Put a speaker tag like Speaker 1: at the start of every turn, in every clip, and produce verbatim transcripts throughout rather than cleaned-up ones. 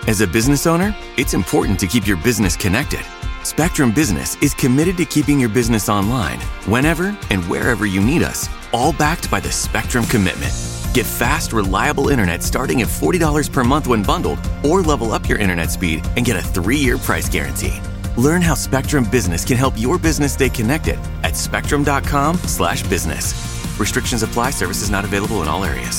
Speaker 1: As a business owner, it's important to keep your business connected. Spectrum Business is committed to keeping your business online whenever and wherever you need us, all backed by the Spectrum Commitment. Get fast, reliable internet starting at forty dollars per month when bundled, or level up your internet speed and get a three-year price guarantee. Learn how Spectrum Business can help your business stay connected at spectrum.com slash business. Restrictions apply. Services not available in all areas.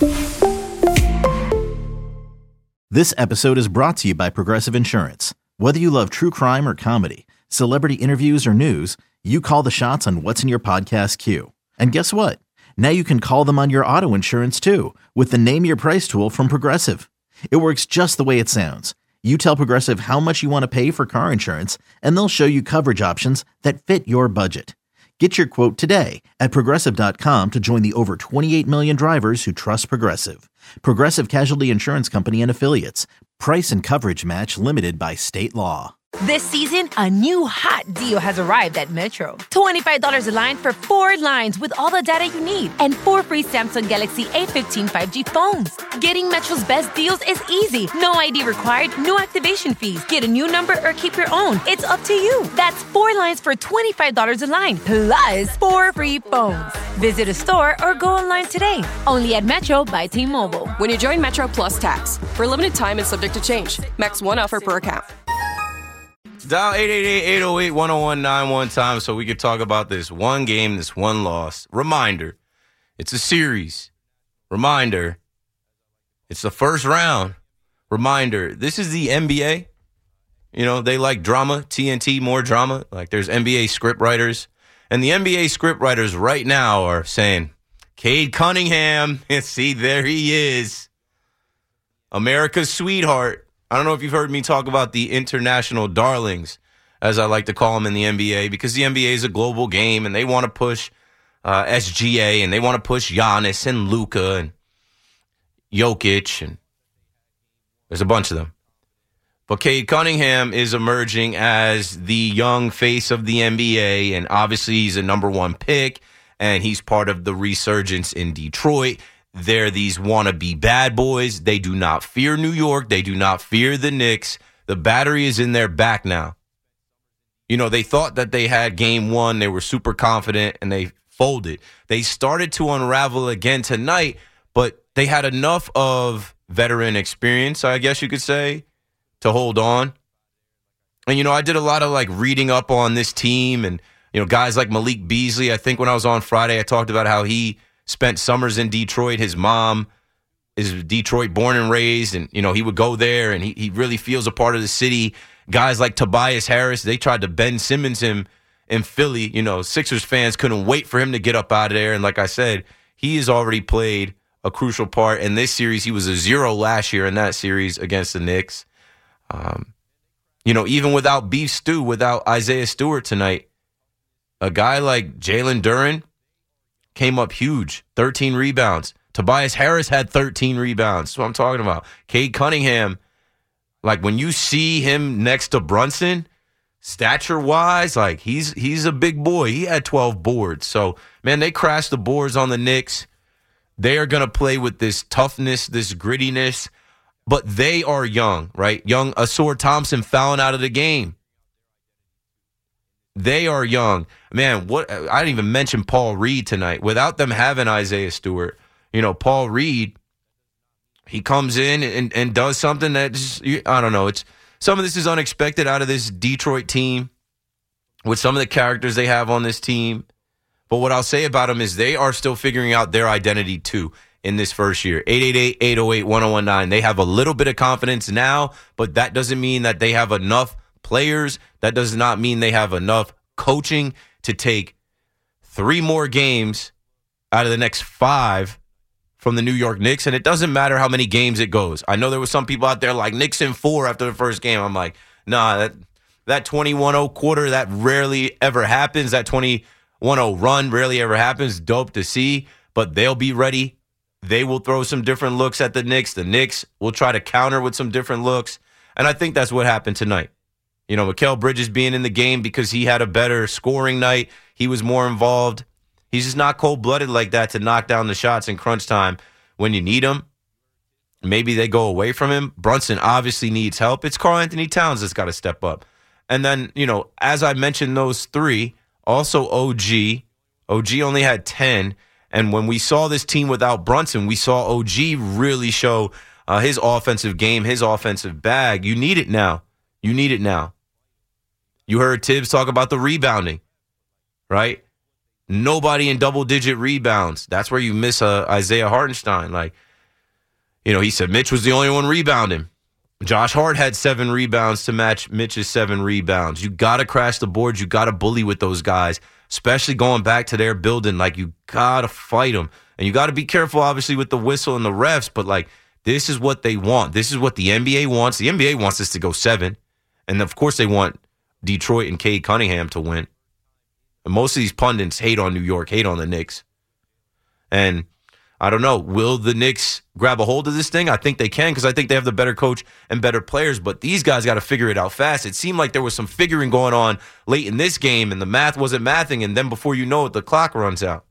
Speaker 2: This episode is brought to you by Progressive Insurance. Whether you love true crime or comedy, celebrity interviews or news, you call the shots on what's in your podcast queue. And guess what? Now you can call them on your auto insurance too with the Name Your Price tool from Progressive. It works just the way it sounds. You tell Progressive how much you want to pay for car insurance, and they'll show you coverage options that fit your budget. Get your quote today at Progressive dot com to join the over twenty-eight million drivers who trust Progressive. Progressive Casualty Insurance Company and Affiliates. Price and coverage match limited by state law.
Speaker 3: This season, a new hot deal has arrived at Metro. twenty-five dollars a line for four lines with all the data you need and four free Samsung Galaxy A fifteen five G phones. Getting Metro's best deals is easy. No I D required, no activation fees. Get a new number or keep your own. It's up to you. That's four lines for twenty-five dollars a line, plus four free phones. Visit a store or go online today. Only at Metro by T-Mobile.
Speaker 4: When you join Metro Plus Tax. For a limited time and subject to change. Max one offer per account.
Speaker 5: Dial eight eight eight, eight oh eight, one oh one nine one time so we could talk about this one game, this one loss. Reminder, it's a series. Reminder, it's the first round. Reminder, this is the N B A. You know, they like drama, T N T, more drama. Like there's N B A script writers. And the N B A script writers right now are saying, Cade Cunningham, see, there he is. America's sweetheart. I don't know if you've heard me talk about the international darlings, as I like to call them in the N B A, because the N B A is a global game, and they want to push uh, S G A, and they want to push Giannis and Luka and Jokic, and there's a bunch of them. But Cade Cunningham is emerging as the young face of the N B A, and obviously he's a number one pick, and he's part of the resurgence in Detroit. They're these wannabe bad boys. They do not fear New York. They do not fear the Knicks. The battery is in their back now. You know, they thought that they had game one. They were super confident, and they folded. They started to unravel again tonight, but they had enough of veteran experience, I guess you could say, to hold on. And, you know, I did a lot of, like, reading up on this team and, you know, guys like Malik Beasley. I think when I was on Friday, I talked about how he spent summers in Detroit. His mom is Detroit born and raised, and, you know, he would go there, and he, he really feels a part of the city. Guys like Tobias Harris, they tried to Ben Simmons him in Philly. You know, Sixers fans couldn't wait for him to get up out of there. And like I said, he has already played a crucial part in this series. He was a zero last year in that series against the Knicks. Um, you know, even without Beef Stew, without Isaiah Stewart tonight, a guy like Jalen Duren came up huge, thirteen rebounds. Tobias Harris had thirteen rebounds. That's what I'm talking about. Cade Cunningham, like when you see him next to Brunson, stature-wise, like he's he's a big boy. He had twelve boards. So, man, they crashed the boards on the Knicks. They are going to play with this toughness, this grittiness, but they are young, right? Young Asur Thompson fouling out of the game. They are young. Man, what I didn't even mention Paul Reed tonight. Without them having Isaiah Stewart, you know, Paul Reed, he comes in and, and does something that just, I don't know. It's some of this is unexpected out of this Detroit team with some of the characters they have on this team. But what I'll say about them is they are still figuring out their identity too in this first year. eight eight eight, eight oh eight, one oh one nine. They have a little bit of confidence now, but that doesn't mean that they have enough players. That does not mean they have enough coaching to take three more games out of the next five from the New York Knicks, and it doesn't matter how many games it goes. I know there were some people out there like Knicks in four after the first game. I'm like, nah, that that twenty-one oh quarter, that rarely ever happens. That twenty-one oh run rarely ever happens. Dope to see, but they'll be ready. They will throw some different looks at the Knicks. The Knicks will try to counter with some different looks, and I think that's what happened tonight. You know, Mikal Bridges being in the game because he had a better scoring night. He was more involved. He's just not cold-blooded like that to knock down the shots in crunch time when you need him. maybe they go away from him. Brunson obviously needs help. It's Karl-Anthony Towns that's got to step up. And then, you know, as I mentioned those three, also O G. O G only had ten. And when we saw this team without Brunson, we saw O G really show uh, his offensive game, his offensive bag. You need it now. You need it now. You heard Tibbs talk about the rebounding, right? Nobody in double-digit rebounds. That's where you miss uh, Isaiah Hartenstein. Like, you know, he said Mitch was the only one rebounding. Josh Hart had seven rebounds to match Mitch's seven rebounds. You got to crash the boards. You got to bully with those guys, especially going back to their building. Like, you got to fight them. And you got to be careful, obviously, with the whistle and the refs. But, like, this is what they want. This is what the N B A wants. The N B A wants this to go seven. And, of course, they want Detroit and Cade Cunningham to win. And most of these pundits hate on New York, hate on the Knicks. And I don't know, will the Knicks grab a hold of this thing? I think they can because I think they have the better coach and better players, but these guys got to figure it out fast. It seemed like there was some figuring going on late in this game, and the math wasn't mathing, and then before you know it, the clock runs out.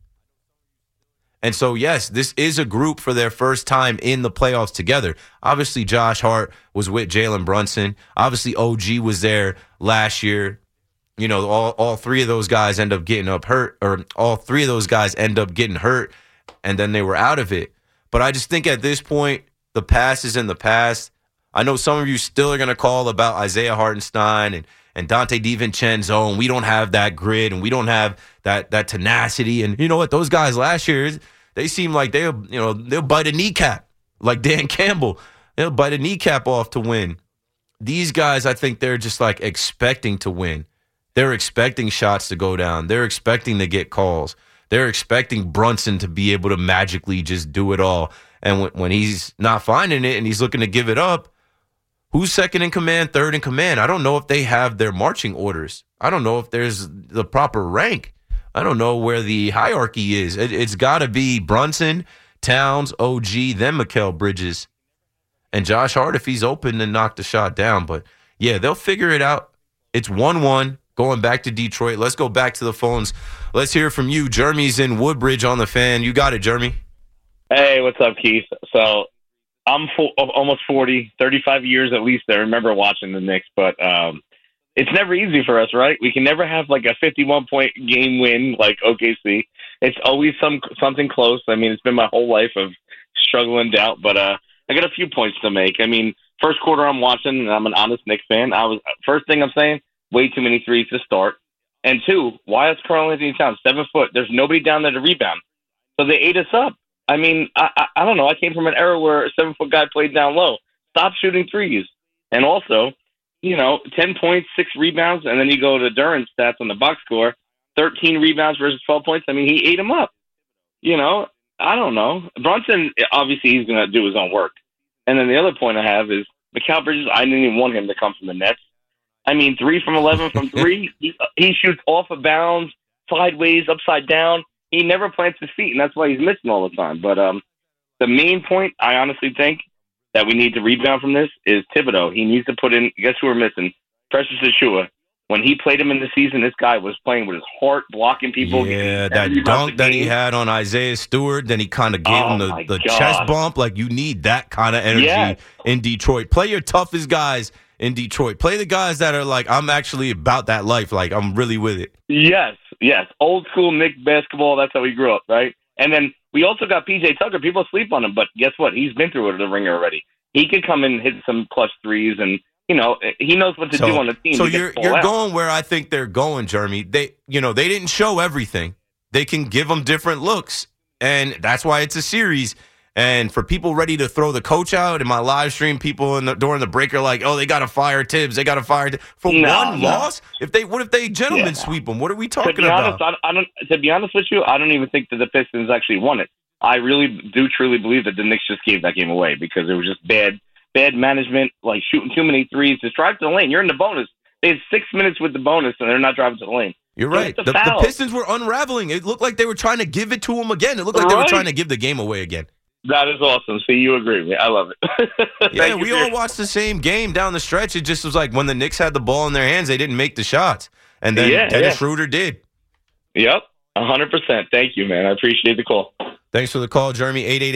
Speaker 5: And so, yes, this is a group for their first time in the playoffs together. Obviously, Josh Hart was with Jalen Brunson. Obviously, O G was there last year. You know, all, all three of those guys end up getting up hurt, or all three of those guys end up getting hurt, and then they were out of it. But I just think at this point, the past is in the past. I know some of you still are going to call about Isaiah Hartenstein and, and Dante DiVincenzo, and we don't have that grit, and we don't have that that tenacity. And you know what? Those guys last year, they seem like they'll, you know, they'll bite a kneecap, like Dan Campbell. They'll bite a kneecap off to win. These guys, I think they're just like expecting to win. They're expecting shots to go down. They're expecting to get calls. They're expecting Brunson to be able to magically just do it all. And when, when he's not finding it and he's looking to give it up, who's second in command, third in command? I don't know if they have their marching orders. I don't know if there's the proper rank. I don't know where the hierarchy is. It, it's got to be Brunson, Towns, O G, then Mikal Bridges, and Josh Hart if he's open to knock the shot down. But, yeah, they'll figure it out. It's one one. Going back to Detroit. Let's go back to the phones. Let's hear from you. Jeremy's in Woodbridge on the Fan. You got it, Jeremy.
Speaker 6: Hey, what's up, Keith? So I'm fo- almost forty, thirty-five years at least I remember watching the Knicks, but um, it's never easy for us, right? We can never have like a fifty-one point game win like O K C. It's always some something close. I mean, it's been my whole life of struggle and doubt, but uh, I got a few points to make. I mean, first quarter I'm watching, and I'm an honest Knicks fan. I was First thing I'm saying, way too many threes to start. And two, why is Karl-Anthony Towns seven foot? There's nobody down there to rebound. So they ate us up. I mean, I, I, I don't know. I came from an era where a seven-foot guy played down low. Stop shooting threes. And also, you know, ten points, six rebounds, and then you go to Duran's stats on the box score, thirteen rebounds versus twelve points. I mean, he ate them up. You know, I don't know. Brunson, obviously, he's going to do his own work. And then the other point I have is Mikal Bridges, I didn't even want him to come from the Nets. I mean, three from eleven from three. he, he shoots off of bounds, sideways, upside down. He never plants his feet, and that's why he's missing all the time. But um, the main point, I honestly think, that we need to rebound from this is Thibodeau. He needs to put in, guess who we're missing? Precious Achiuwa. When he played him in the season, this guy was playing with his heart, blocking people.
Speaker 5: Yeah, that dunk that he had on Isaiah Stewart, then he kind of gave
Speaker 6: oh
Speaker 5: him the, the chest bump. Like, you need that kind of energy
Speaker 6: yes.
Speaker 5: in Detroit. Play your toughest guys in Detroit. Play the guys that are like, I'm actually about that life. Like, I'm really with it.
Speaker 6: Yes, yes. Old school Knicks basketball. That's how we grew up, right? And then we also got P J Tucker. People sleep on him, but guess what? He's been through it at the ringer already. He could come and hit some clutch threes, and, you know, he knows what to
Speaker 5: so,
Speaker 6: do on the team.
Speaker 5: So you're you're
Speaker 6: out.
Speaker 5: going where I think they're going, Jeremy. They, you know, they didn't show everything. They can give them different looks, and that's why it's a series. And for people ready to throw the coach out in my live stream, people in the, during the break are like, "Oh, they got to fire Tibbs. They got to fire Tibbs. for
Speaker 6: no,
Speaker 5: one
Speaker 6: no.
Speaker 5: loss. If they, what if they gentlemen
Speaker 6: yeah.
Speaker 5: sweep them? What are we talking
Speaker 6: to be
Speaker 5: about?"
Speaker 6: Honest, I, I don't. To be honest with you, I don't even think that the Pistons actually won it. I really do truly believe that the Knicks just gave that game away because it was just bad, bad management, like shooting too many threes. Just drive to the lane. You're in the bonus. They had six minutes with the bonus, and they're not driving to the lane.
Speaker 5: You're right. The, the Pistons were unraveling. It looked like they were trying to give it to them again. It looked like right. they were trying to give the game away again.
Speaker 6: That is awesome. See, you agree with me. I love it.
Speaker 5: Yeah, we all watched the same game down the stretch. It just was like when the Knicks had the ball in their hands, they didn't make the shots. And then
Speaker 6: yeah,
Speaker 5: Dennis
Speaker 6: yeah.
Speaker 5: Schroeder did.
Speaker 6: Yep, one hundred percent. Thank you, man. I appreciate the call.
Speaker 5: Thanks for the call, Jeremy. eight eight eight,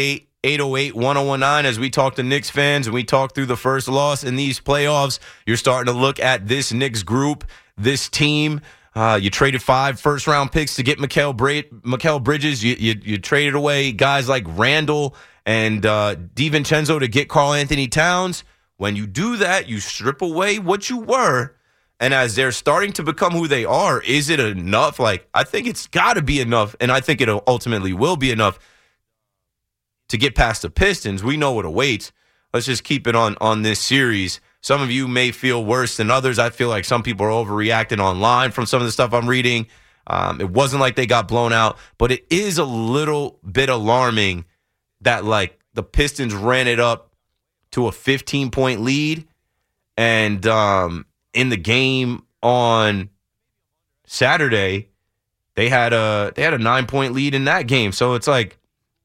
Speaker 5: eight oh eight, one oh one nine. As we talk to Knicks fans and we talk through the first loss in these playoffs, you're starting to look at this Knicks group, this team. Uh, you traded five first-round picks to get Mikal, Bra- Mikal Bridges. You, you, you traded away guys like Randall and uh, DiVincenzo to get Karl Anthony Towns. When you do that, you strip away what you were. And as they're starting to become who they are, is it enough? Like, I think it's got to be enough, and I think it ultimately will be enough to get past the Pistons. We know what awaits. Let's just keep it on, on this series. Some of you may feel worse than others. I feel like some people are overreacting online from some of the stuff I'm reading. Um, it wasn't like they got blown out, but it is a little bit alarming that, like, the Pistons ran it up to a fifteen-point lead, and um, in the game on Saturday, they had a they had a nine-point lead in that game. So it's like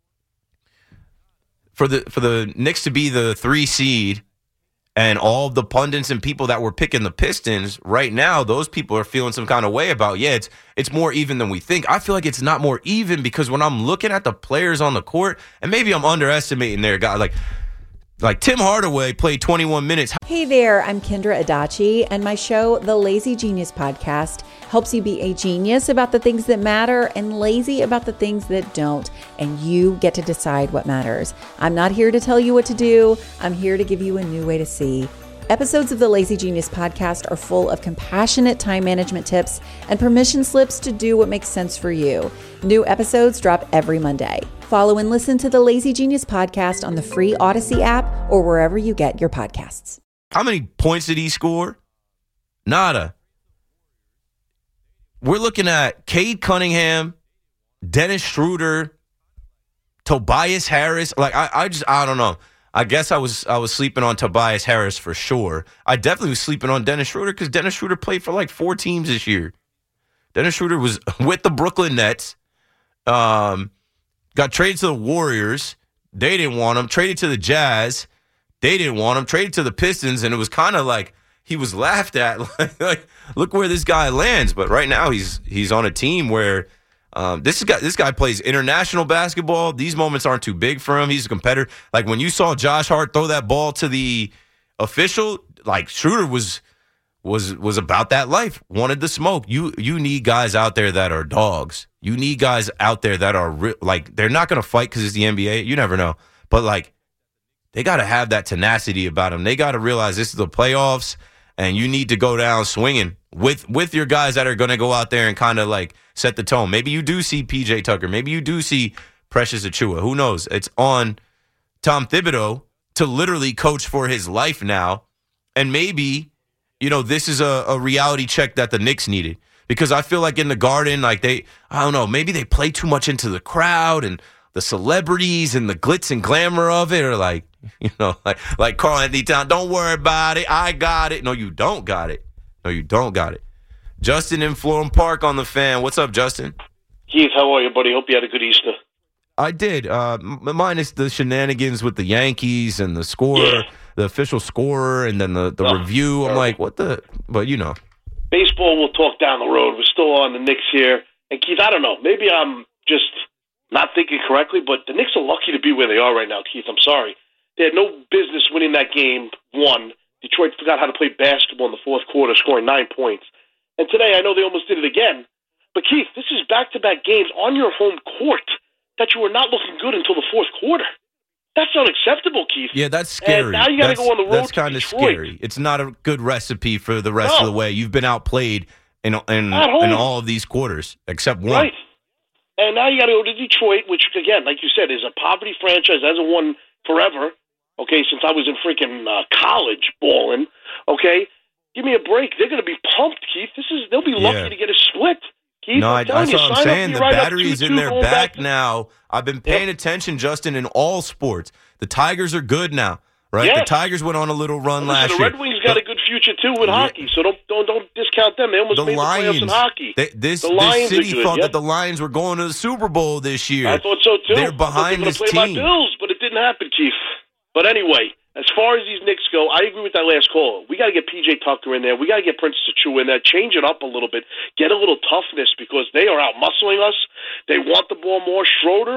Speaker 5: for the for the Knicks to be the three seed. And all of the pundits and people that were picking the Pistons right now, those people are feeling some kind of way about, yeah, it's it's more even than we think. I feel like it's not more even because when I'm looking at the players on the court, and maybe I'm underestimating their guy, like like Tim Hardaway played twenty-one minutes.
Speaker 7: Hey there, I'm Kendra Adachi, and my show, The Lazy Genius Podcast, helps you be a genius about the things that matter and lazy about the things that don't, and you get to decide what matters. I'm not here to tell you what to do. I'm here to give you a new way to see. Episodes of the Lazy Genius Podcast are full of compassionate time management tips and permission slips to do what makes sense for you. New episodes drop every Monday. Follow and listen to the Lazy Genius Podcast on the free Odyssey app or wherever you get your podcasts.
Speaker 5: How many points did he score? Nada. We're looking at Cade Cunningham, Dennis Schroeder, Tobias Harris. Like, I, I just, I don't know. I guess I was I was sleeping on Tobias Harris for sure. I definitely was sleeping on Dennis Schroeder because Dennis Schroeder played for like four teams this year. Dennis Schroeder was with the Brooklyn Nets, um, got traded to the Warriors. They didn't want him. Traded to the Jazz. They didn't want him. Traded to the Pistons, and it was kind of like he was laughed at. Like, like, look where this guy lands. But right now he's he's on a team where Um, this guy, this guy plays international basketball. These moments aren't too big for him. He's a competitor. Like when you saw Josh Hart throw that ball to the official, like Schroeder was was was about that life. Wanted the smoke. You you need guys out there that are dogs. You need guys out there that are re- like they're not going to fight because it's the N B A. You never know, but like they got to have that tenacity about them. They got to realize this is the playoffs, and you need to go down swinging with with your guys that are going to go out there and kind of like set the tone. Maybe you do see P J Tucker. Maybe you do see Precious Achiuwa. Who knows? It's on Tom Thibodeau to literally coach for his life now. And maybe, you know, this is a, a reality check that the Knicks needed. Because I feel like in the Garden, like they, I don't know, maybe they play too much into the crowd and the celebrities and the glitz and glamour of it. Or like, you know, like, like Karl Anthony Towns, don't worry about it. I got it. No, you don't got it. No, you don't got it. Justin in Florham Park on the Fan. What's up, Justin?
Speaker 8: Keith, how are you, buddy? Hope you had a good Easter.
Speaker 5: I did. Uh, minus the shenanigans with the Yankees and the scorer, yeah. the official scorer, and then the, the no, review. I'm like, what the? But, you know.
Speaker 8: Baseball, we'll talk down the road. We're still on the Knicks here. And, Keith, I don't know. Maybe I'm just not thinking correctly, but the Knicks are lucky to be where they are right now, Keith. I'm sorry. They had no business winning that game, one. Detroit forgot how to play basketball in the fourth quarter, scoring nine points. And today, I know they almost did it again. But, Keith, this is back-to-back games on your home court that you were not looking good until the fourth quarter. That's unacceptable, Keith.
Speaker 5: Yeah, that's scary.
Speaker 8: And now you got to go on the road
Speaker 5: That's kind of scary. It's not a good recipe for the rest
Speaker 8: no.
Speaker 5: of the way. You've been outplayed in, in, in all of these quarters, except one.
Speaker 8: Right. And now you got to go to Detroit, which, again, like you said, is a poverty franchise, hasn't won forever, okay, since I was in freaking uh, college balling, okay? Give me a break. They're going to be pumped, Keith. This is They'll be lucky
Speaker 5: yeah.
Speaker 8: to get a split. Keith,
Speaker 5: no, I, that's
Speaker 8: you,
Speaker 5: what I'm saying. The
Speaker 8: right
Speaker 5: battery's in their back, back now. I've been paying
Speaker 8: yep.
Speaker 5: attention, Justin, in all sports. The Tigers are good now, right?
Speaker 8: Yes.
Speaker 5: The Tigers went on a little run
Speaker 8: Listen,
Speaker 5: last
Speaker 8: the
Speaker 5: year.
Speaker 8: The Red Wings got the, a good future, too, with yeah. hockey, so don't don't don't discount them. They almost
Speaker 5: the
Speaker 8: made
Speaker 5: Lions,
Speaker 8: the playoffs in hockey.
Speaker 5: They, this,
Speaker 8: the
Speaker 5: this
Speaker 8: Lions
Speaker 5: city
Speaker 8: good,
Speaker 5: thought
Speaker 8: yep.
Speaker 5: that the Lions were going to the Super Bowl this year.
Speaker 8: I thought so, too.
Speaker 5: They're behind
Speaker 8: I
Speaker 5: this
Speaker 8: play
Speaker 5: team.
Speaker 8: My Bills, but it didn't happen, Keith. But anyway, as far as these Knicks go, I agree with that last call. We got to get P J Tucker in there. We got to get Precious Achiuwa in there. Change it up a little bit. Get a little toughness because they are out muscling us. They want the ball more. Schroeder,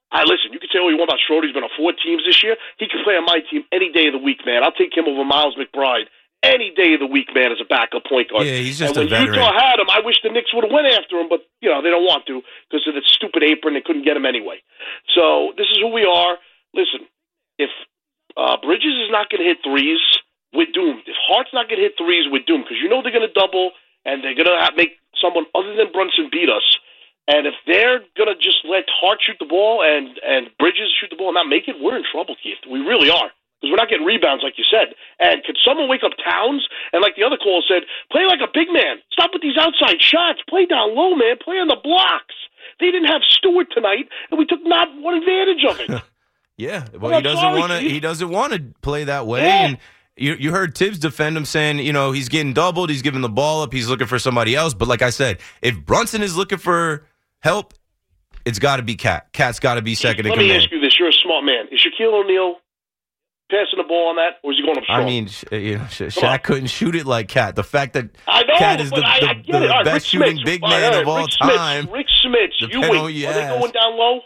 Speaker 8: I listen, you can say, oh, you want about Schroeder, he's been on four teams this year. He can play on my team any day of the week, man. I'll take him over Miles McBride any day of the week, man, as a backup point guard.
Speaker 5: Yeah, he's just
Speaker 8: and
Speaker 5: a
Speaker 8: when
Speaker 5: veteran.
Speaker 8: Utah had him, I wish the Knicks would have went after him, but, you know, they don't want to because of the stupid apron. They couldn't get him anyway. So this is who we are. Listen, if uh, Bridges is not going to hit threes, we're doomed. If Hart's not going to hit threes, we're doomed because you know they're going to double and they're going to make someone other than Brunson beat us. And if they're going to just let Hart shoot the ball and, and Bridges shoot the ball and not make it, we're in trouble, Keith. We really are. Because we're not getting rebounds, like you said. And could someone wake up Towns? And like the other caller said, play like a big man. Stop with these outside shots. Play down low, man. Play on the blocks. They didn't have Stewart tonight, and we took not one advantage of it.
Speaker 5: Yeah, well,
Speaker 8: well
Speaker 5: he doesn't want to. He doesn't want to play that way.
Speaker 8: Yeah.
Speaker 5: And you, you heard Tibbs defend him, saying, you know, he's getting doubled. He's giving the ball up. He's looking for somebody else. But like I said, if Brunson is looking for help, it's got to be Cat. Cat's got to be second in
Speaker 8: Let
Speaker 5: command.
Speaker 8: me ask you this: you're a smart man. Is Shaquille O'Neal passing the ball on that, or is he going up strong?
Speaker 5: I mean, you know, Sha- Shaq couldn't shoot it like Cat. The fact that
Speaker 8: I know,
Speaker 5: Cat is the,
Speaker 8: but I, I
Speaker 5: the,
Speaker 8: get it.
Speaker 5: the
Speaker 8: All right,
Speaker 5: best
Speaker 8: Rick
Speaker 5: shooting
Speaker 8: Smits,
Speaker 5: big
Speaker 8: all
Speaker 5: man
Speaker 8: right,
Speaker 5: of all
Speaker 8: Rick Smits,
Speaker 5: time.
Speaker 8: Rick Smits, you
Speaker 5: Depend
Speaker 8: wait.
Speaker 5: on you
Speaker 8: Are they
Speaker 5: ask.
Speaker 8: going down low?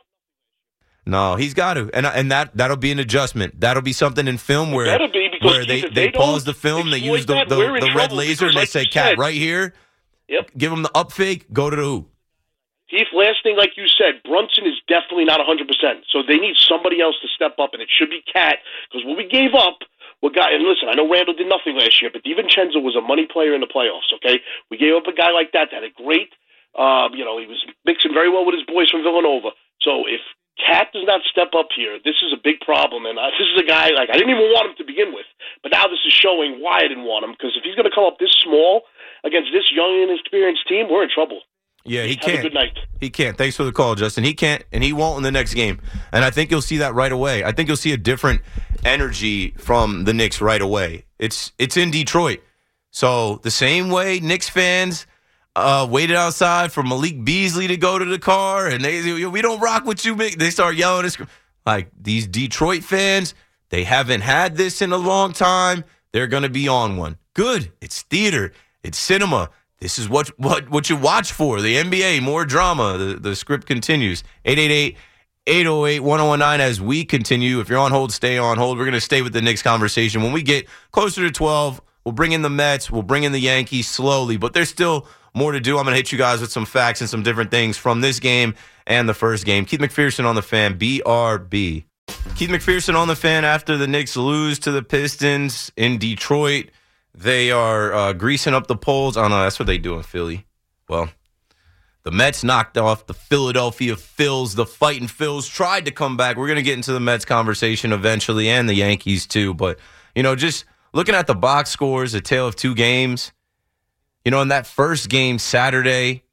Speaker 5: No, he's got to, and and that that'll be an adjustment. That'll be something in film where
Speaker 8: better be, because
Speaker 5: where they,
Speaker 8: if
Speaker 5: they,
Speaker 8: they
Speaker 5: pause
Speaker 8: don't
Speaker 5: the film, they
Speaker 8: exploit
Speaker 5: use the
Speaker 8: that,
Speaker 5: the,
Speaker 8: we're in
Speaker 5: the red
Speaker 8: trouble,
Speaker 5: laser, and
Speaker 8: because
Speaker 5: they say,
Speaker 8: like you
Speaker 5: "Cat,
Speaker 8: said-
Speaker 5: right here."
Speaker 8: Yep.
Speaker 5: Give him the up fake. Go to the hoop.
Speaker 8: Heath, last thing, like you said, Brunson is definitely not one hundred percent. So they need somebody else to step up, and it should be Cat, because what we gave up, we got, and listen, I know Randall did nothing last year, but DiVincenzo was a money player in the playoffs, okay? We gave up a guy like that that had a great, um, you know, he was mixing very well with his boys from Villanova. So if Cat does not step up here, this is a big problem, and uh, this is a guy, like, I didn't even want him to begin with, but now this is showing why I didn't want him, because if he's going to come up this small against this young and inexperienced team, we're in trouble.
Speaker 5: Yeah, he
Speaker 8: Have
Speaker 5: can't.
Speaker 8: a good night.
Speaker 5: He can't. Thanks for the call, Justin. He can't, and he won't in the next game. And I think you'll see that right away. I think you'll see a different energy from the Knicks right away. It's it's in Detroit. So the same way Knicks fans uh, waited outside for Malik Beasley to go to the car, and they we don't rock with you. They start yelling. Like these Detroit fans, they haven't had this in a long time. They're going to be on one. Good. It's theater. It's cinema. This is what what what you watch for. The N B A, more drama. The, the script continues. eight eight eight, eight oh eight, one oh one nine as we continue. If you're on hold, stay on hold. We're going to stay with the Knicks conversation. When we get closer to twelve, we'll bring in the Mets. We'll bring in the Yankees slowly. But there's still more to do. I'm going to hit you guys with some facts and some different things from this game and the first game. Keith McPherson on the Fan, B R B. Keith McPherson on the Fan after the Knicks lose to the Pistons in Detroit. They are uh, greasing up the polls. Oh, no, that's what they do in Philly. Well, the Mets knocked off the Philadelphia Phils. The Fighting Phils tried to come back. We're going to get into the Mets conversation eventually and the Yankees too. But, you know, just looking at the box scores, a tale of two games. You know, in that first game Saturday,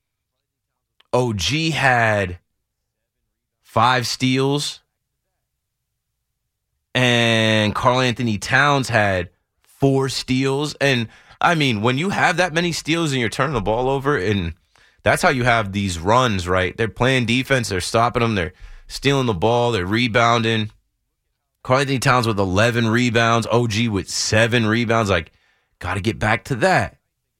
Speaker 5: O G had five steals. And Karl Anthony Towns had four steals. And, I mean, when you have that many steals and you're turning the ball over, and that's how you have these runs, right? They're playing defense. They're stopping them. They're stealing the ball. They're rebounding. Karl Anthony Towns with eleven rebounds. O G with seven rebounds. Like, got to get back to that.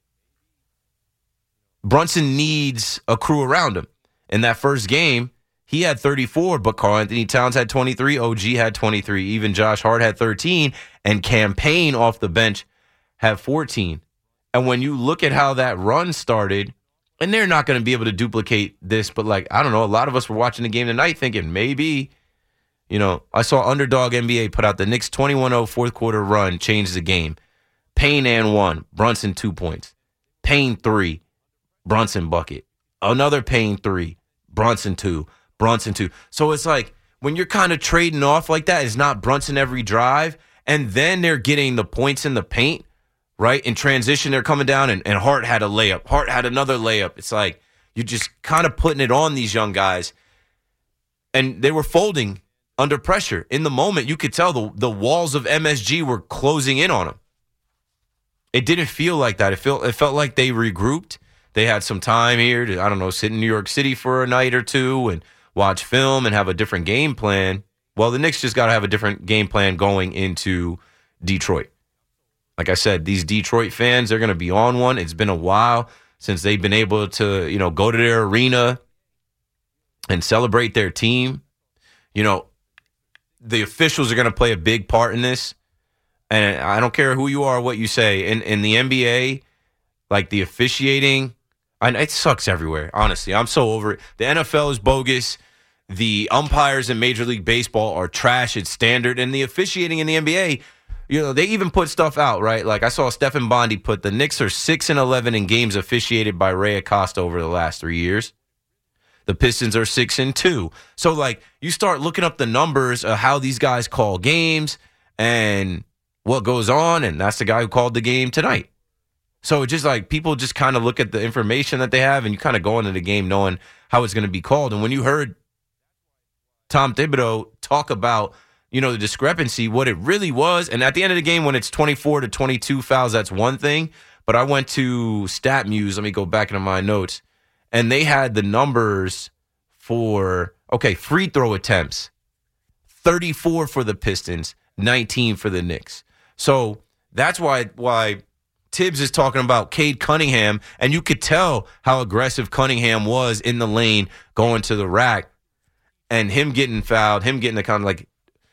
Speaker 5: Brunson needs a crew around him. In that first game, he had thirty-four, but Karl Anthony Towns had twenty-three. O G had twenty-three. Even Josh Hart had thirteen. And Campaign off the bench had fourteen. And when you look at how that run started, and they're not going to be able to duplicate this, but like, I don't know, a lot of us were watching the game tonight thinking maybe, you know, I saw Underdog N B A put out the Knicks twenty-one oh fourth quarter run changed the game. Payne and one, Brunson two points. Payne three, Brunson bucket. Another Payne three, Brunson two. Brunson too. So it's like when you're kind of trading off like that, it's not Brunson every drive, and then they're getting the points in the paint, right? In transition, they're coming down, and, and Hart had a layup. Hart had another layup. It's like you're just kind of putting it on these young guys, and they were folding under pressure. In the moment, you could tell the, the walls of M S G were closing in on them. It didn't feel like that. It felt, it felt like they regrouped. They had some time here to, I don't know, sit in New York City for a night or two and watch film and have a different game plan. Well, the Knicks just got to have a different game plan going into Detroit. Like I said, these Detroit fans, they're going to be on one. It's been a while since they've been able to, you know, go to their arena and celebrate their team. you know, the officials are going to play a big part in this. And I don't care who you are or what you say. In, in the N B A, like the officiating, I, it sucks everywhere, honestly. I'm so over it. The N F L is bogus. The umpires in Major League Baseball are trash. It's standard. And the officiating in the N B A, you know, they even put stuff out, right? Like I saw Stephen Bondi put the Knicks are six and eleven in games officiated by Ray Acosta over the last three years. The Pistons are six and two. So, like, you start looking up the numbers of how these guys call games and what goes on, and that's the guy who called the game tonight. So, it's just like people just kind of look at the information that they have, and you kind of go into the game knowing how it's going to be called. And when you heard Tom Thibodeau talk about, you know, the discrepancy, what it really was. And at the end of the game, when it's twenty-four to twenty-two fouls, that's one thing. But I went to StatMuse. Let me go back into my notes. And they had the numbers for, okay, free throw attempts. thirty-four for the Pistons, nineteen for the Knicks. So that's why why Tibbs is talking about Cade Cunningham. And you could tell how aggressive Cunningham was in the lane going to the rack. And him getting fouled, him getting the kind of like,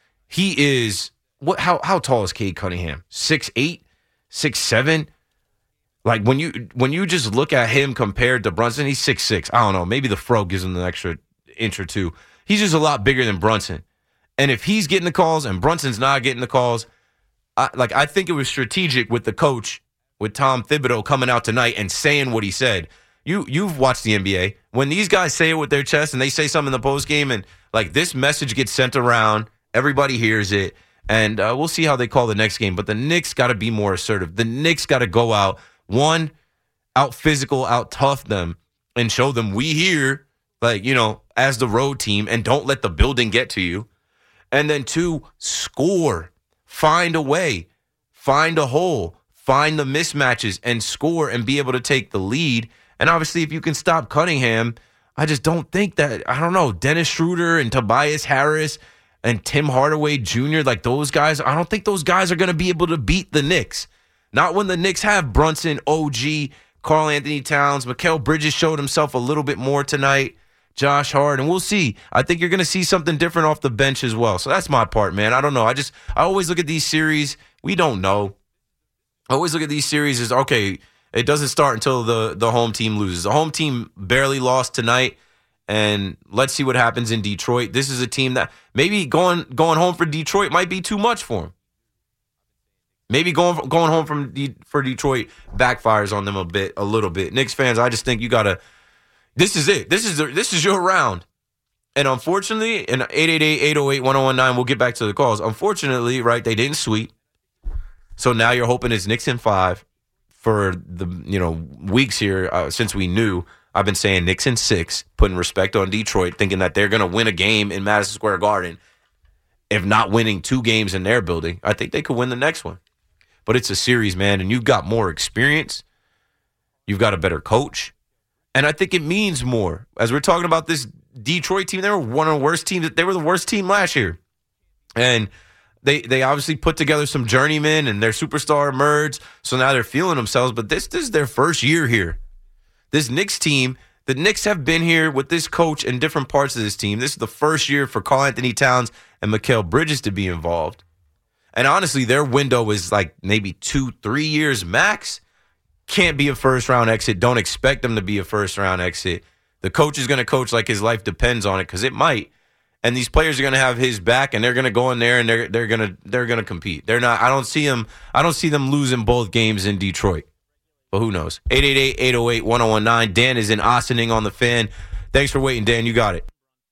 Speaker 5: he is, what? How how tall is Cade Cunningham? six eight, six seven? Like when you when you just look at him compared to Brunson, he's six six. I don't know. Maybe the fro gives him an extra inch or two. He's just a lot bigger than Brunson. And if he's getting the calls and Brunson's not getting the calls, I, like I think it was strategic with the coach, with Tom Thibodeau coming out tonight and saying what he said. You, you've watched the N B A. When these guys say it with their chest and they say something in the postgame and, like, this message gets sent around, everybody hears it, and uh, we'll see how they call the next game. But the Knicks got to be more assertive. The Knicks got to go out, one, out physical, out tough them, and show them we here, like, you know, as the road team, and don't let the building get to you. And then, two, score. Find a way. Find a hole. Find the mismatches and score and be able to take the lead. And obviously, if you can stop Cunningham, I just don't think that, I don't know, Dennis Schroeder and Tobias Harris and Tim Hardaway Junior, like those guys, I don't think those guys are going to be able to beat the Knicks. Not when the Knicks have Brunson, O G, Karl Anthony Towns. Mikal Bridges showed himself a little bit more tonight. Josh Hart, and we'll see. I think you're going to see something different off the bench as well. So that's my part, man. I don't know. I just, I always look at these series. We don't know. I always look at these series as, okay, it doesn't start until the, the home team loses. The home team barely lost tonight, and let's see what happens in Detroit. This is a team that maybe going going home for Detroit might be too much for them. Maybe going going home from De- for Detroit backfires on them a bit, a little bit. Knicks fans, I just think you gotta. This is it. This is the, this is your round, and unfortunately, in eight eight eight, eight oh eight, one oh one nine, we'll get back to the calls. Unfortunately, right, they didn't sweep, so now you're hoping it's Knicks in five. For the you know weeks here uh, since we knew, I've been saying Knicks in six, putting respect on Detroit, thinking that they're going to win a game in Madison Square Garden. If not winning two games in their building, I think they could win the next one. But it's a series, man, and you've got more experience. You've got a better coach. And I think it means more. As we're talking about this Detroit team, they were one of the worst teams. They were the worst team last year. And They they obviously put together some journeymen and their superstar emerged, so now they're feeling themselves. But this, this is their first year here. This Knicks team, the Knicks have been here with this coach and different parts of this team. This is the first year for Karl Anthony Towns and Mikal Bridges to be involved. And honestly, their window is like maybe two, three years max. Can't be a first-round exit. Don't expect them to be a first-round exit. The coach is going to coach like his life depends on it, because it might. And these players are going to have his back, and they're going to go in there and they're they're going to they're going to compete. They're not. I don't see them. I don't see them losing both games in Detroit. But who knows? eight eight eight, eight oh eight, one oh one nine. Dan is in Ossining on the Fan. Thanks for waiting, Dan. You got it.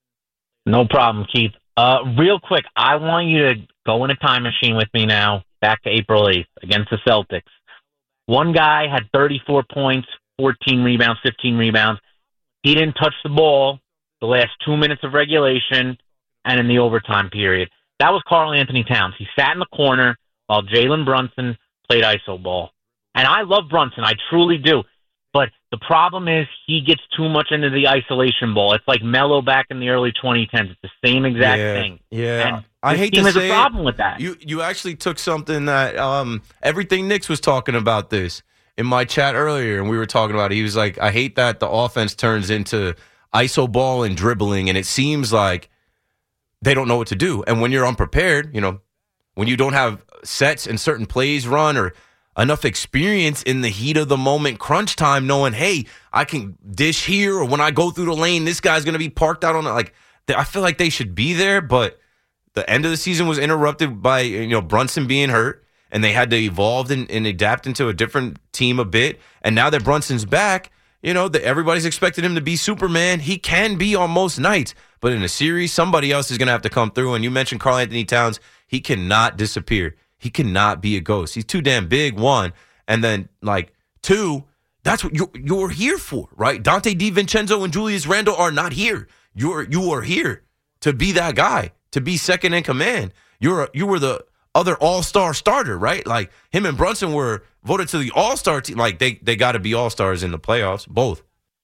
Speaker 9: No problem, Keith. Uh, real quick, I want you to go in a time machine with me now, back to April eighth against the Celtics. One guy had thirty-four points, fourteen rebounds, fifteen rebounds. He didn't touch the ball the last two minutes of regulation and in the overtime period. That was Karl Anthony Towns. He sat in the corner while Jalen Brunson played iso ball. And I love Brunson. I truly do. But the problem is he gets too much into the isolation ball. It's like Melo back in the early twenty tens. It's the same exact
Speaker 5: yeah,
Speaker 9: thing.
Speaker 5: Yeah.
Speaker 9: And
Speaker 5: I hate
Speaker 9: team
Speaker 5: to
Speaker 9: has
Speaker 5: say
Speaker 9: a problem
Speaker 5: it.
Speaker 9: with that.
Speaker 5: You you actually took something that um, everything Knicks was talking about this in my chat earlier, and we were talking about it. He was like, I hate that the offense turns into iso ball and dribbling, and it seems like they don't know what to do. And when you're unprepared, you know, when you don't have sets and certain plays run or enough experience in the heat of the moment, crunch time, knowing, hey, I can dish here, or when I go through the lane, this guy's going to be parked out on it. Like, I feel like they should be there, but the end of the season was interrupted by, you know, Brunson being hurt, and they had to evolve and, and adapt into a different team a bit. And now that Brunson's back, you know, the, everybody's expected him to be Superman. He can be on most nights, but in a series, somebody else is going to have to come through. And you mentioned Karl Anthony Towns. He cannot disappear. He cannot be a ghost. He's too damn big, one. And then, like, two, that's what you're, you're here for, right? Dante DiVincenzo and Julius Randle are not here. You're you are here to be that guy, to be second in command. You're you were the other all-star starter, right? Like, him and Brunson were voted to the all-star team. Like, they, they got to be all-stars in the playoffs, both.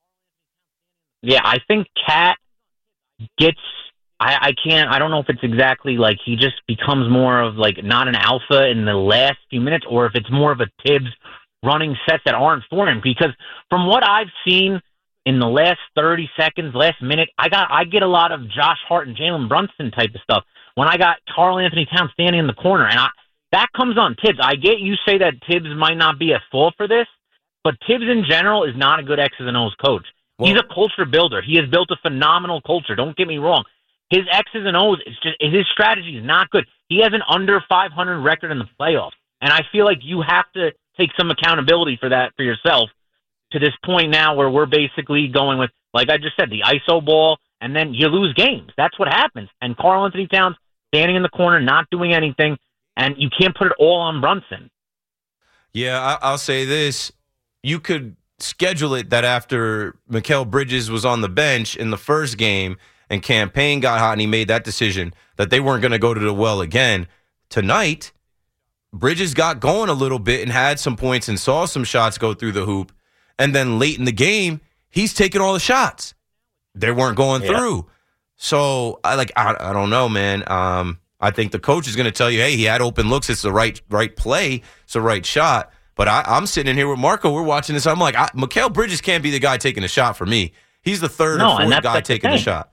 Speaker 9: Yeah, I think Cat gets... I, I can't, I don't know if it's exactly like he just becomes more of like not an alpha in the last few minutes, or if it's more of a Tibbs running sets that aren't for him. Because from what I've seen in the last thirty seconds, last minute, I got, I get a lot of Josh Hart and Jalen Brunson type of stuff. When I got Karl Anthony Towns standing in the corner, and I, that comes on Tibbs. I get you say that Tibbs might not be at fault for this, but Tibbs in general is not a good X's and O's coach. Well, he's a culture builder. He has built a phenomenal culture. Don't get me wrong. His X's and O's, it's just, his strategy is not good. He has an under five hundred record in the playoffs. And I feel like you have to take some accountability for that for yourself to this point now where we're basically going with, like I just said, the I S O ball, and then you lose games. That's what happens. And Karl Anthony Towns standing in the corner, not doing anything, and you can't put it all on Brunson.
Speaker 5: Yeah, I'll say this. You could schedule it that after Mikal Bridges was on the bench in the first game, and Cam Payne got hot and he made that decision that they weren't going to go to the well again. Tonight, Bridges got going a little bit and had some points and saw some shots go through the hoop. And then late in the game, he's taking all the shots. They weren't going yeah. through. So, I like I, I don't know, man. Um, I think the coach is going to tell you, hey, he had open looks. It's the right right play. It's the right shot. But I, I'm sitting in here with Marco. We're watching this. I'm like, I, Mikal Bridges can't be the guy taking a shot for me. He's the third no, or fourth that's, guy that's taking the shot.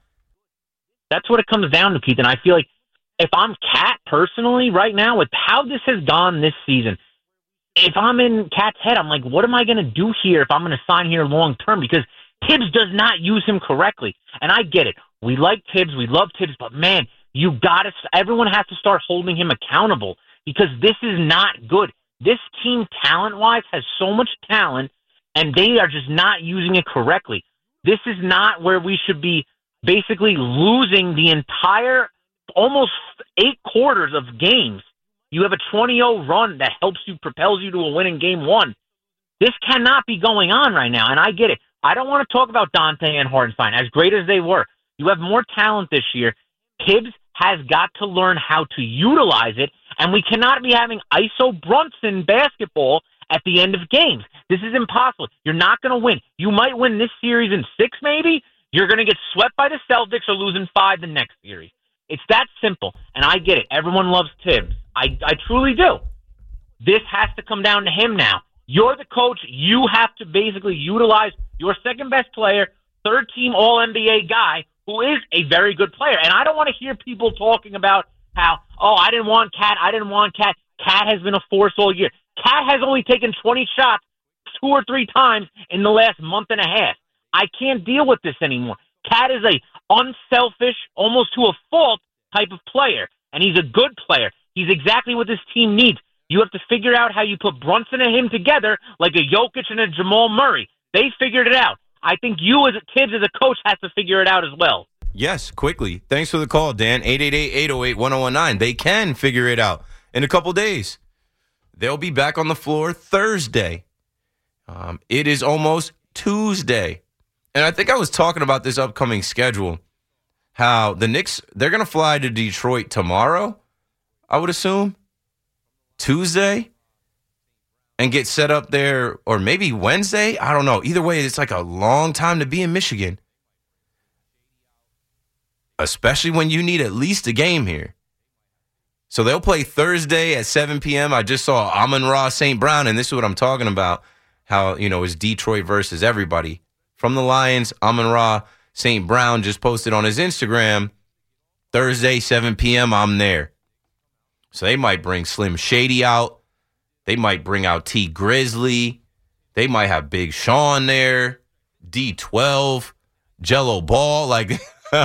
Speaker 9: That's what it comes down to, Keith. And I feel like if I'm Cat personally right now with how this has gone this season, if I'm in Cat's head, I'm like, what am I going to do here if I'm going to sign here long term? Because Tibbs does not use him correctly. And I get it. We like Tibbs. We love Tibbs. But, man, you got to – everyone has to start holding him accountable because this is not good. This team, talent-wise, has so much talent, and they are just not using it correctly. This is not where we should be – basically losing the entire almost eight quarters of games. You have a twenty oh run that helps you, propels you to a win in game one. This cannot be going on right now, and I get it. I don't want to talk about Dante and Hartenstein, as great as they were. You have more talent this year. Tibbs has got to learn how to utilize it, and we cannot be having I S O Brunson basketball at the end of games. This is impossible. You're not going to win. You might win this series in six, maybe. You're going to get swept by the Celtics or losing five the next series. It's that simple, and I get it. Everyone loves Tibbs. I, I truly do. This has to come down to him now. You're the coach. You have to basically utilize your second-best player, third-team All N B A guy, who is a very good player. And I don't want to hear people talking about how, oh, I didn't want Cat, I didn't want Cat. Cat has been a force all year. Cat has only taken twenty shots two or three times in the last month and a half. I can't deal with this anymore. Cat is a unselfish, almost to a fault type of player, and he's a good player. He's exactly what this team needs. You have to figure out how you put Brunson and him together like a Jokic and a Jamal Murray. They figured it out. I think you as a Tibbs as a coach has to figure it out as well.
Speaker 5: Yes, quickly. Thanks for the call, Dan. eight eight eight, eight oh eight, one oh one nine. They can figure it out in a couple days. They'll be back on the floor Thursday. Um, it is almost Tuesday. And I think I was talking about this upcoming schedule, how the Knicks, they're going to fly to Detroit tomorrow, I would assume, Tuesday, and get set up there, or maybe Wednesday. I don't know. Either way, it's like a long time to be in Michigan, especially when you need at least a game here. So they'll play Thursday at seven p.m. I just saw Amon-Ra Saint Brown, and this is what I'm talking about, how, you know, it's Detroit versus everybody. From the Lions, Amon-Ra Saint Brown just posted on his Instagram Thursday, seven p.m., I'm there. So they might bring Slim Shady out. They might bring out T Grizzly. They might have Big Sean there, D twelve, Jello Ball. Like,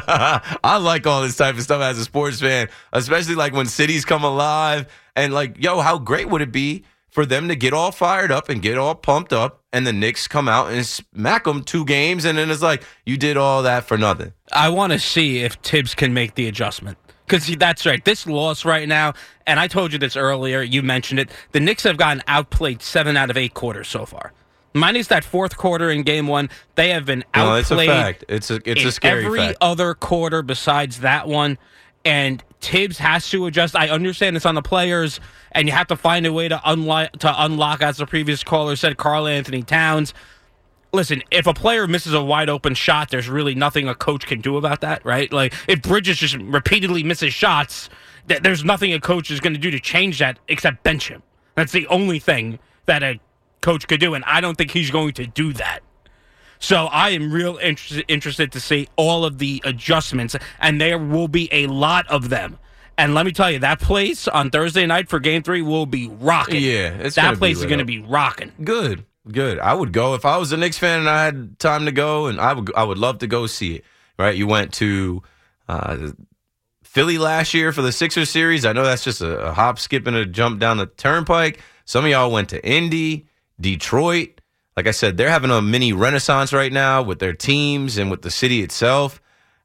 Speaker 5: I like all this type of stuff as a sports fan, especially like when cities come alive. And like, yo, how great would it be for them to get all fired up and get all pumped up, and the Knicks come out and smack them two games, and then it's like, you did all that for nothing.
Speaker 10: I want to see if Tibbs can make the adjustment. Because that's right. This loss right now, and I told you this earlier, you mentioned it, the Knicks have gotten outplayed seven out of eight quarters so far. Minus that fourth quarter in game one, they have been outplayed. No, it's a fact.
Speaker 5: It's a, it's a scary
Speaker 10: every
Speaker 5: fact.
Speaker 10: other quarter besides that one. And Tibbs has to adjust. I understand it's on the players, and you have to find a way to unlock, to unlock, as the previous caller said, Karl Anthony Towns. Listen, if a player misses a wide-open shot, there's really nothing a coach can do about that, right? Like, if Bridges just repeatedly misses shots, th- there's nothing a coach is going to do to change that except bench him. That's the only thing that a coach could do, and I don't think he's going to do that. So I am real interested interested to see all of the adjustments, and there will be a lot of them. And let me tell you, that place on Thursday night for Game Three will be rocking.
Speaker 5: Yeah, it's
Speaker 10: that place is
Speaker 5: going
Speaker 10: to be rocking.
Speaker 5: Good, good. I would go if I was a Knicks fan and I had time to go, and I would I would love to go see it. Right, you went to uh, Philly last year for the Sixers series. I know that's just a, a hop, skip, and a jump down the turnpike. Some of y'all went to Indy, Detroit. Like I said, they're having a mini renaissance right now with their teams and with the city itself,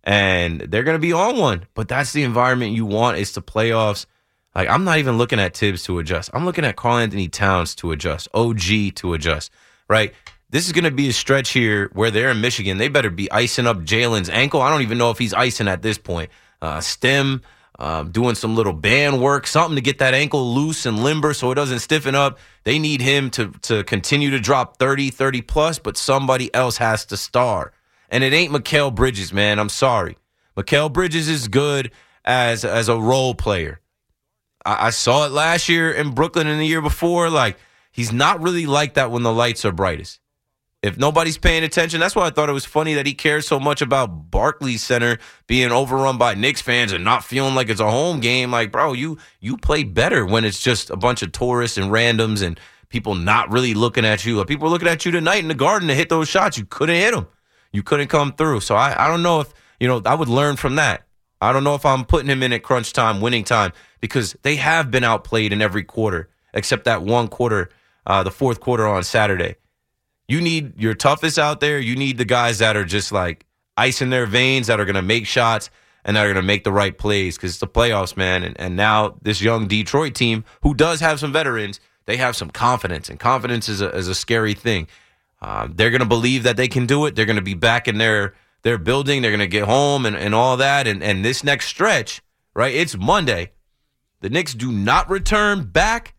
Speaker 5: and they're going to be on one. But that's the environment you want. It's the playoffs. Like, I'm not even looking at Tibbs to adjust. I'm looking at Karl Anthony Towns to adjust, O G to adjust, right? This is going to be a stretch here where they're in Michigan. They better be icing up Jalen's ankle. I don't even know if he's icing at this point. Uh, stem, uh, doing some little band work, something to get that ankle loose and limber so it doesn't stiffen up. They need him to to continue to drop thirty, thirty plus, but somebody else has to star. And it ain't Mikal Bridges, man. I'm sorry. Mikal Bridges is good as, as a role player. I, I saw it last year in Brooklyn and the year before. Like, he's not really like that when the lights are brightest. If nobody's paying attention, that's why I thought it was funny that he cares so much about Barclays Center being overrun by Knicks fans and not feeling like it's a home game. Like, bro, you you play better when it's just a bunch of tourists and randoms and people not really looking at you. Like, people were looking at you tonight in the Garden to hit those shots. You couldn't hit them. You couldn't come through. So I, I don't know if, you know, I would learn from that. I don't know if I'm putting him in at crunch time, winning time, because they have been outplayed in every quarter except that one quarter, uh, the fourth quarter on Saturday. You need your toughest out there. You need the guys that are just like ice in their veins, that are going to make shots and that are going to make the right plays, because it's the playoffs, man. And, and now this young Detroit team, who does have some veterans, they have some confidence, and confidence is a, is a scary thing. Uh, they're going to believe that they can do it. They're going to be back in their, their building. They're going to get home and, and all that. And, and this next stretch, right, it's Monday. The Knicks do not return back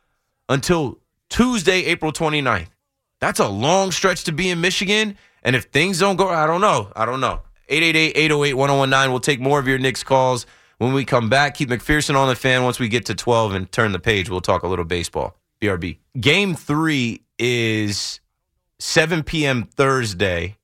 Speaker 5: until Tuesday, April twenty-ninth. That's a long stretch to be in Michigan. And if things don't go, I don't know. I don't know. eight eight eight, eight oh eight, one oh one nine. We'll take more of your Knicks calls when we come back. Keith McPherson on the Fan. Once we get to twelve and turn the page, we'll talk a little baseball. B R B. Game three is seven p.m. Thursday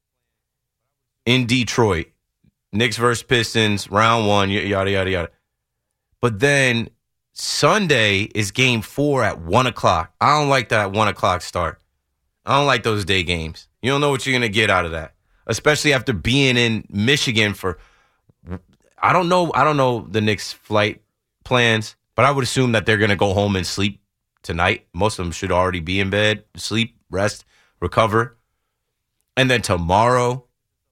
Speaker 5: in Detroit. Knicks versus Pistons, round one, yada, yada, yada. But then Sunday is game four at one o'clock. I don't like that one o'clock start. I don't like those day games. You don't know what you're going to get out of that, especially after being in Michigan for, I don't know, I don't know the Knicks' flight plans, but I would assume that they're going to go home and sleep tonight. Most of them should already be in bed, sleep, rest, recover. And then tomorrow,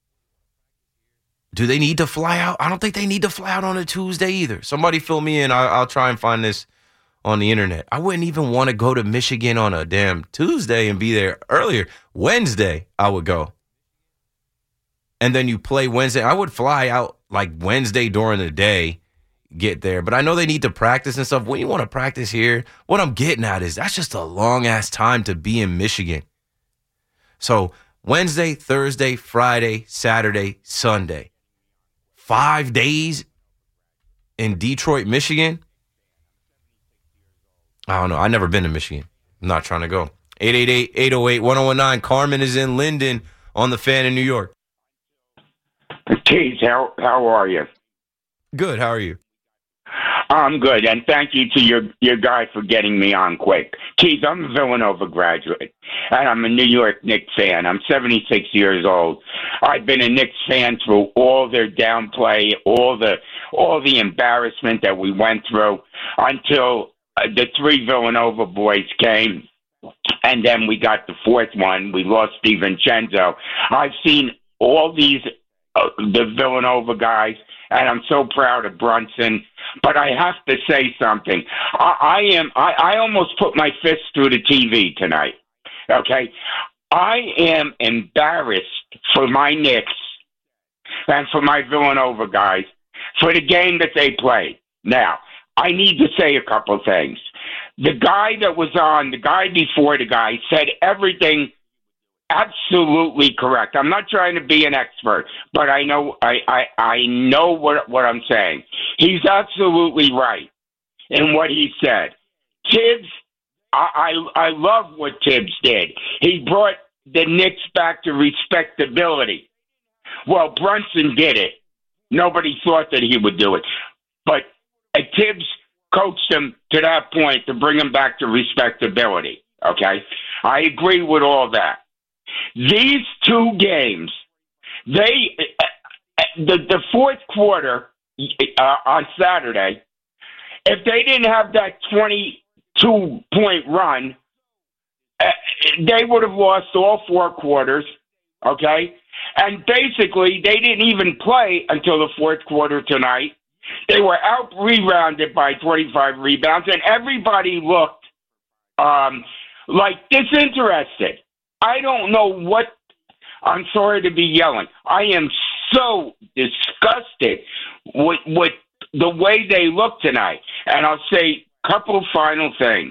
Speaker 5: do they need to fly out? I don't think they need to fly out on a Tuesday either. Somebody fill me in. I'll, I'll try and find this on the internet. I wouldn't even want to go to Michigan on a damn Tuesday and be there earlier. Wednesday, I would go. And then you play Wednesday. I would fly out like Wednesday during the day, get there. But I know they need to practice and stuff. When you want to practice here, what I'm getting at is that's just a long-ass time to be in Michigan. So Wednesday, Thursday, Friday, Saturday, Sunday. Five days in Detroit, Michigan. I don't know. I've never been to Michigan. I'm not trying to go. eight eight eight, eight oh eight, one oh one nine. Carmen is in Linden on the Fan in New York.
Speaker 11: Keith, how, how are you?
Speaker 5: Good. How are you?
Speaker 11: I'm good, and thank you to your your guy for getting me on quick. Keith, I'm a Villanova graduate, and I'm a New York Knicks fan. I'm seventy-six years old. I've been a Knicks fan through all their downplay, all the all the embarrassment that we went through until uh, the three Villanova boys came, and then we got the fourth one. We lost DiVincenzo. I've seen all these uh, the Villanova guys. And I'm so proud of Brunson. But I have to say something. I, I am. I, I almost put my fist through the T V tonight. Okay? I am embarrassed for my Knicks and for my Villanova guys for the game that they played. Now, I need to say a couple things. The guy that was on, the guy before the guy, said everything absolutely correct. I'm not trying to be an expert, but I know I, I, I know what what I'm saying. He's absolutely right in what he said. Tibbs, I, I I love what Tibbs did. He brought the Knicks back to respectability. Well, Brunson did it. Nobody thought that he would do it, but uh, Tibbs coached him to that point to bring him back to respectability. Okay, I agree with all that. These two games, they the the fourth quarter uh, on Saturday, if they didn't have that twenty-two point run, uh, they would have lost all four quarters, okay? And basically, they didn't even play until the fourth quarter tonight. They were out-rebounded by twenty-five rebounds, and everybody looked um, like disinterested. I don't know what, I'm sorry to be yelling. I am so disgusted with, with the way they look tonight. And I'll say a couple of final things.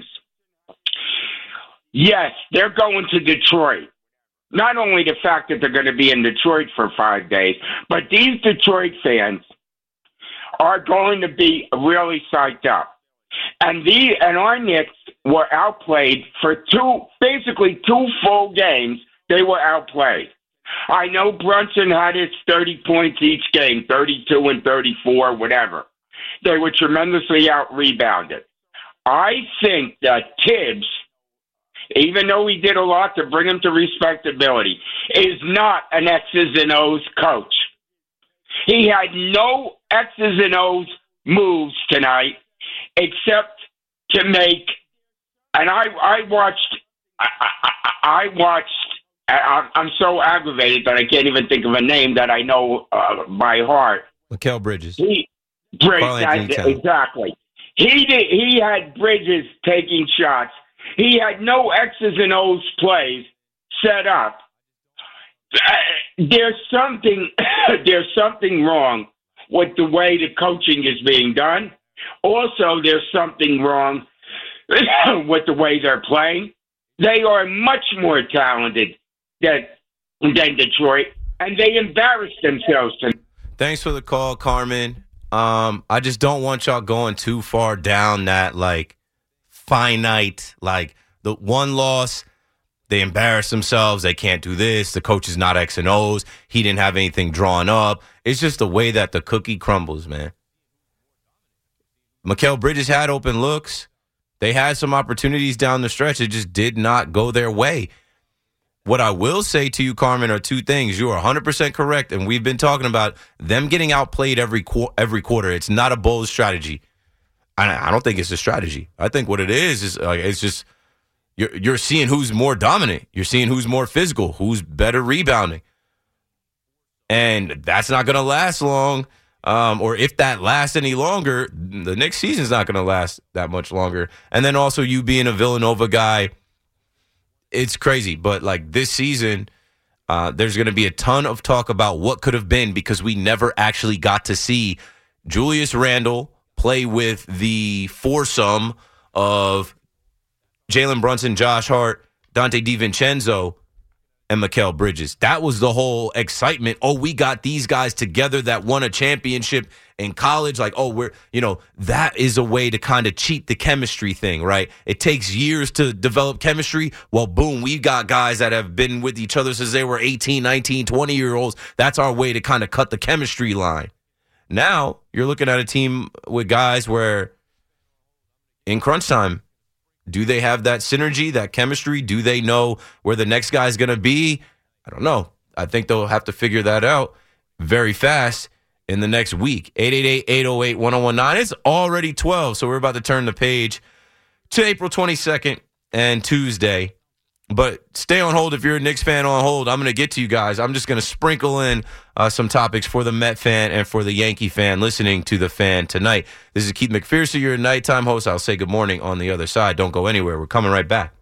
Speaker 11: Yes, they're going to Detroit. Not only the fact that they're going to be in Detroit for five days, but these Detroit fans are going to be really psyched up. And the and our Knicks were outplayed for two, basically two full games. They were outplayed. I know Brunson had his thirty points each game, thirty-two and thirty-four, whatever. They were tremendously out-rebounded. I think that Tibbs, even though he did a lot to bring him to respectability, is not an X's and O's coach. He had no X's and O's moves tonight, except to make, and I, I watched, I, I, I watched, I, I'm so aggravated that I can't even think of a name that I know uh, by heart.
Speaker 5: Mikal Bridges.
Speaker 11: He, Bridges, exactly. He did, he had Bridges taking shots. He had no X's and O's plays set up. Uh, there's something, there's something wrong with the way the coaching is being done. Also, there's something wrong with the way they're playing. They are much more talented than, than Detroit, and they embarrassed themselves.
Speaker 5: Thanks for the call, Carmen. Um, I just don't want y'all going too far down that, like, finite, like, the one loss, they embarrass themselves, they can't do this, the coach is not X and O's, he didn't have anything drawn up. It's just the way that the cookie crumbles, man. Mikal Bridges had open looks. They had some opportunities down the stretch. It just did not go their way. What I will say to you, Carmen, are two things. You are one hundred percent correct, and we've been talking about them getting outplayed every qu- every quarter. It's not a bold strategy. I, I don't think it's a strategy. I think what it is is like it's just you're you're seeing who's more dominant. You're seeing who's more physical, who's better rebounding, and that's not going to last long. Um, or if that lasts any longer, the next season's not going to last that much longer. And then also you being a Villanova guy, it's crazy. But like this season, uh, there's going to be a ton of talk about what could have been because we never actually got to see Julius Randle play with the foursome of Jalen Brunson, Josh Hart, Dante DiVincenzo, and Mikal Bridges. That was the whole excitement. Oh, we got these guys together that won a championship in college. Like, oh, we're, you know, that is a way to kind of cheat the chemistry thing, right? It takes years to develop chemistry. Well, boom, we've got guys that have been with each other since they were eighteen, nineteen, twenty year olds. That's our way to kind of cut the chemistry line. Now you're looking at a team with guys where in crunch time, do they have that synergy, that chemistry? Do they know where the next guy is going to be? I don't know. I think they'll have to figure that out very fast in the next week. eight eight eight, eight oh eight, one oh one nine. It's already twelve, so we're about to turn the page to April twenty-second and Tuesday. But stay on hold if you're a Knicks fan on hold. I'm going to get to you guys. I'm just going to sprinkle in uh, some topics for the Met fan and for the Yankee fan listening to the Fan tonight. This is Keith McPherson, your nighttime host. I'll say good morning on the other side. Don't go anywhere. We're coming right back.